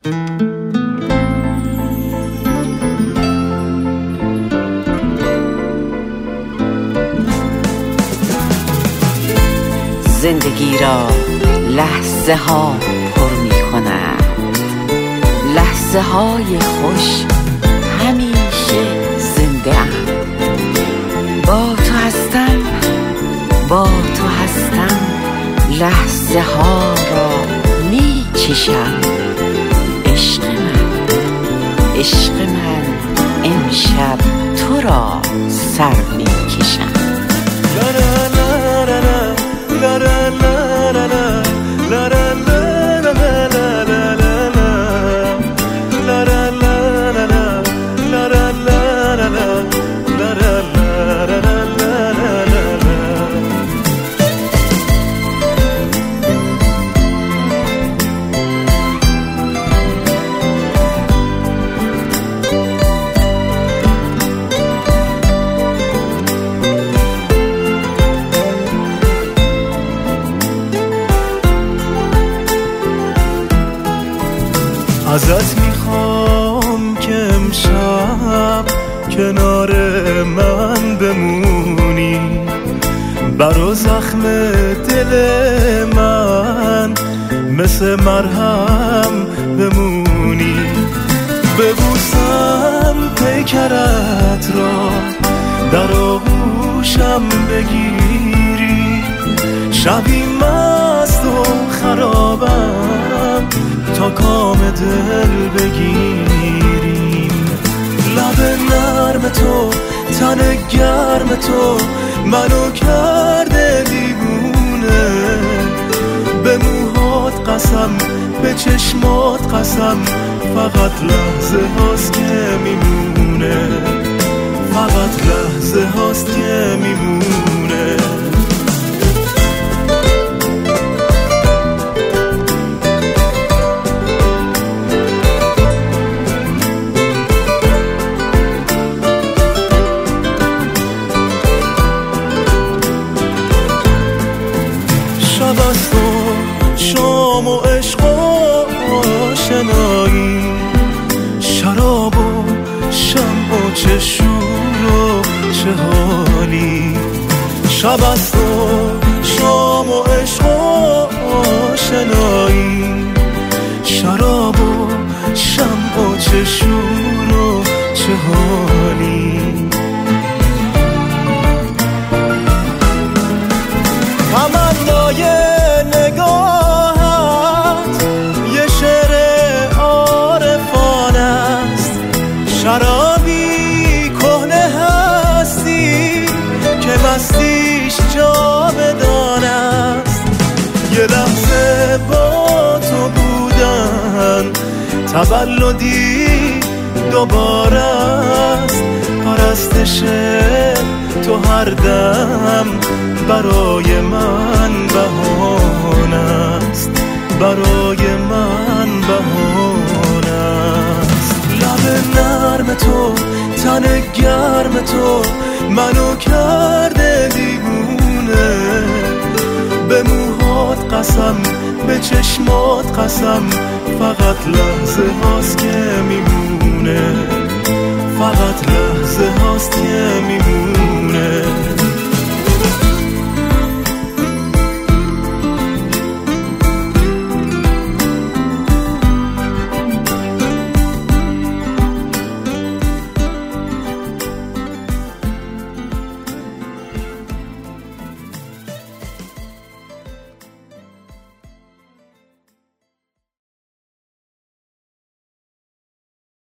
زندگی را لحظه ها پر می کند، لحظه های خوش همیشه زنده ام. با تو هستم، با تو هستم، لحظه ها را می چشم. عشق من، عشق من، امشب تو را سر می کشم. ازت میخوام که امشب کنار من بمونی، برا زخم دل من مثل مرهم بمونی. ببوسم پیکرت را در آغوشم بگیری، شبی مست و خرابم تا کام دل بگیریم. لب نرم تو، تن گرم تو منو کرده دیوونه. به موهات قسم، به چشمات قسم، فقط لحظه هاست که میمونه، فقط لحظه هاست که میمونه. شب است و شام و عشق و آشنایی، شراب و شمع و چه شور و چه حالی. شب است و شام و عشق و آشنایی، شراب و شمع و چه شور و چه حالی. تمنای نگاهت یه شعر عارفانه است، شرابی کهنه هستی که مستیش جاودان است. یه لحظه با تو بودن تولدی دوباره است، پرستش تو هر دم برای من بهانه است، برای من بهانه است. لب نرم تو، تن گرم تو منو کرده دیوونه. به موهات قسم، به چشمات قسم، فقط لحظه هاست که میمونه، فقط لحظه هاست که میمونه.